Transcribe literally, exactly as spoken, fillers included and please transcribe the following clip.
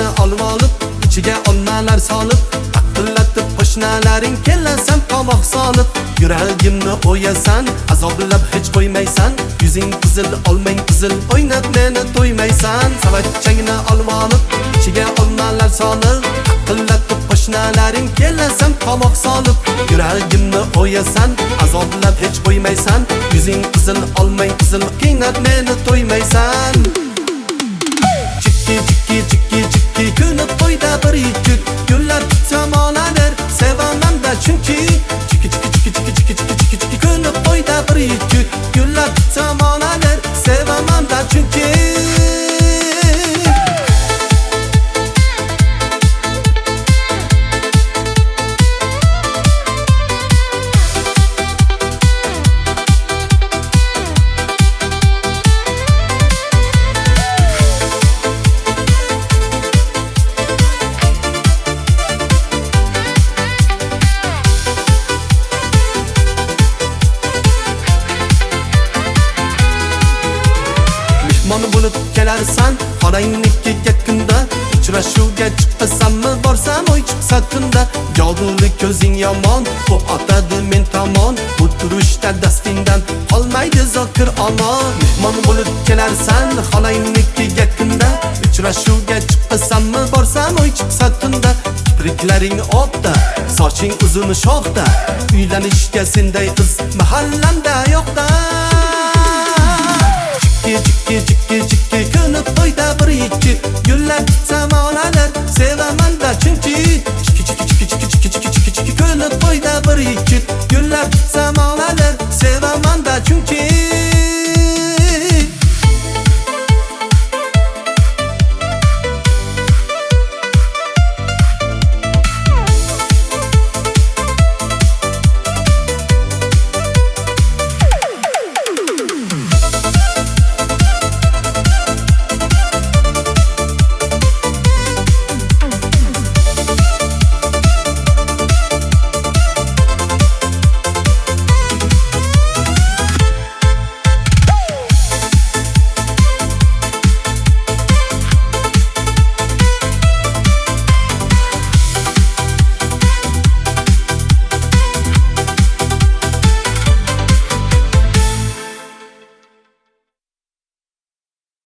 olib olib, ichiga olmalar solib, taqillatib qo'shnalaring kelasam tomoq solib, yuragimni o'yasan, azoblab hech qo'ymaysan, yuzing qizil olmang qizil, o'ynab meni to'ymaysan. Savatchangni olib olib, ichiga olmalar solib, taqillatib qo'shnalaring kelasam tomoq solib, yuragimni o'yasan, azoblab hech qo'ymaysan, yuzing qizil olmang qizil, qiynab meni to'ymaysan. Chikki chikki chikki chikki kuni to'yda bir yigit, gullar tutsam olaver, sevaman-da chunki. Chikki chikki chikki chikki chikki chikki chikki chikki kuni to'yda bir yigit, gullar tutsam olaver, sevaman-da chunki. Mehmon bo'lib kelarsan, xonangniki yaqinda, uchrashuvga chiqasammi, borsam oy chiqsa tunda. Yog'li ko'zing yomon, bu otadi men tomon, bu turishda dastingdan qolmaydi zokir omon. Mehmon bo'lib kelarsan, xonangniki yaqinda, uchrashuvga chiqasammi, borsam oy chiqsa tunda. Kipriklaring otda, soching uzun shoxda, uylanishga senday qiz mahallamda yo'qda. Chikki chikki chikki kuni to'yda bir yigit, gullar tutsam olaver, sevaman-da chunki. Chikki chikki chikki chikki chikki chikki chikki kuni to'yda bir yigit, gullar tutsam olaver.